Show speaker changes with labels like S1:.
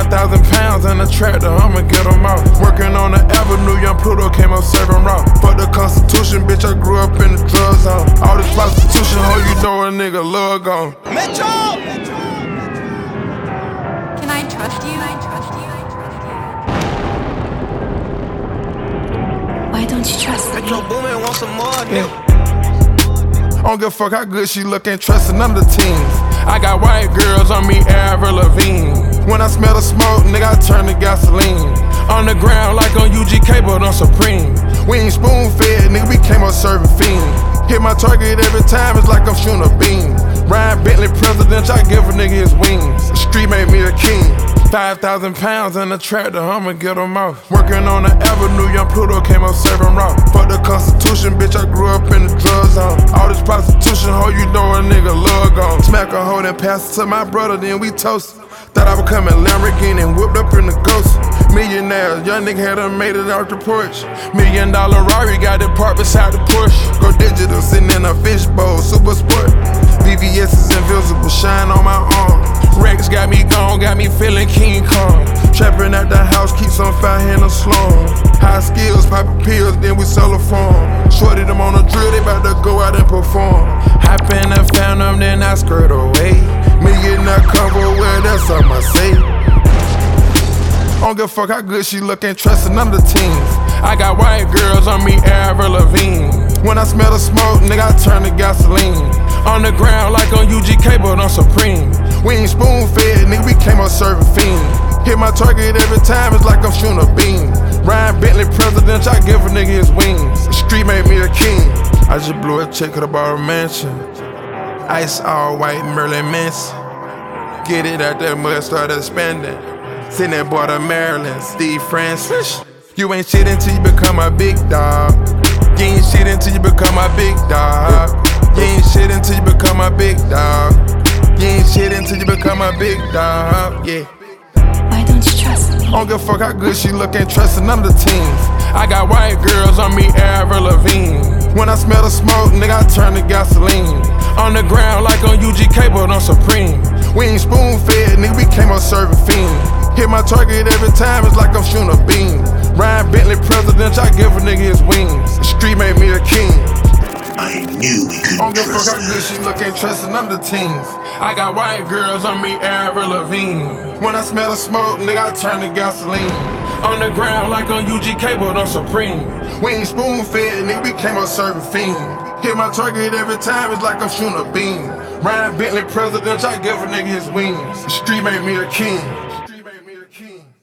S1: 5,000 pounds in the tractor, I'ma get them out. Working on the avenue, young Pluto came up serving raw. Fuck the Constitution, bitch, I grew up in the drug zone. All this prostitution, ho, you know a nigga love gone.
S2: Metro!
S3: Can I trust you? Why don't you trust me?
S2: Metro Boomin want some more,
S1: yeah. I don't give a fuck how good she look, ain't trusting none of the teens. I got white girls on me, Avril Lavigne. When I smell the smoke, nigga, I turn to gasoline. On the ground like on UGK, but on Supreme. We ain't spoon-fed, nigga, we came up serving fiend. Hit my target every time, it's like I'm shooting a beam. Ryan Bentley presidential, I give a nigga his wings. The street made me a king. 5,000 pounds in the tractor, I'ma get them out. Working on the avenue, young Pluto came up serving raw. Fuck the Constitution, bitch, I grew up in the drug zone. All this prostitution, ho, you know a nigga love gone. Smack a hoe, then pass it to my brother, then we toast. Thought I was coming Lamborghini and whipped up in the Ghost. Millionaires, young nigga had done made it out the porch. $1 million Rari got it parked beside the Porsche. Go digital, sitting in a fishbowl, super sport. VVS is invisible, shine on my arm. Rex got me gone, got me feeling King Kong. Trapping at the house, keeps on fire in the slum. High skills, popping pills, then we sell a farm. Shorty them on the drill, they bout to go out and perform. Hop in the Phantom, then I skirt away. Me getting that cover, well, that's something I say. I don't give a fuck how good she look, ain't trusting none of the teens. I got white girls on me, Avril Lavigne. When I smell the smoke, nigga, I turn to gasoline. On the ground like on UGK, but on Supreme. We ain't spoon-fed, nigga, we came up serving fiend. Hit my target every time, it's like I'm shooting a beam. Ryan Bentley presidential, I give a nigga his wings. The street made me a king. I just blew a check, could've bought a mansion. Ice all white, Merlin Manson. Get it out that mud, started expanding. Sitting at border Maryland, Steve Francis. You ain't shit until you become a big dog. You ain't shit until you become a big dog. You ain't shit until you become a big dog. You ain't shit until you become a big dog, yeah.
S3: Why don't you trust me?
S1: I don't give a fuck how good she look, ain't trusting none of the teens. I got white girls on me, Avril Lavigne. When I smell the smoke, nigga, I turn to gasoline. On the ground like on UGK, but on Supreme. We ain't spoon-fed, nigga, we came up serving fiend. Hit my target every time, it's like I'm shooting a beam. Ryan Bentley presidential, I give a nigga his wings. The street made me a king.
S4: I knew we couldn't trust her.
S1: I don't give a fuck how good she look, ain't trusting none of the teens. I got white girls on me, Avril Lavigne. When I smell the smoke, nigga, I turn to gasoline. On the ground like on UGK, but on Supreme. We ain't spoon-fed, nigga, we came up serving fiend. Hit my target every time, it's like I'm shooting a beam. Ryan Bentley presidential, I give a nigga his wings. The street made me a king.